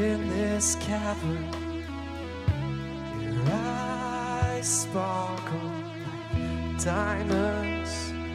in this cavern. Your eyes sparkle like diamonds.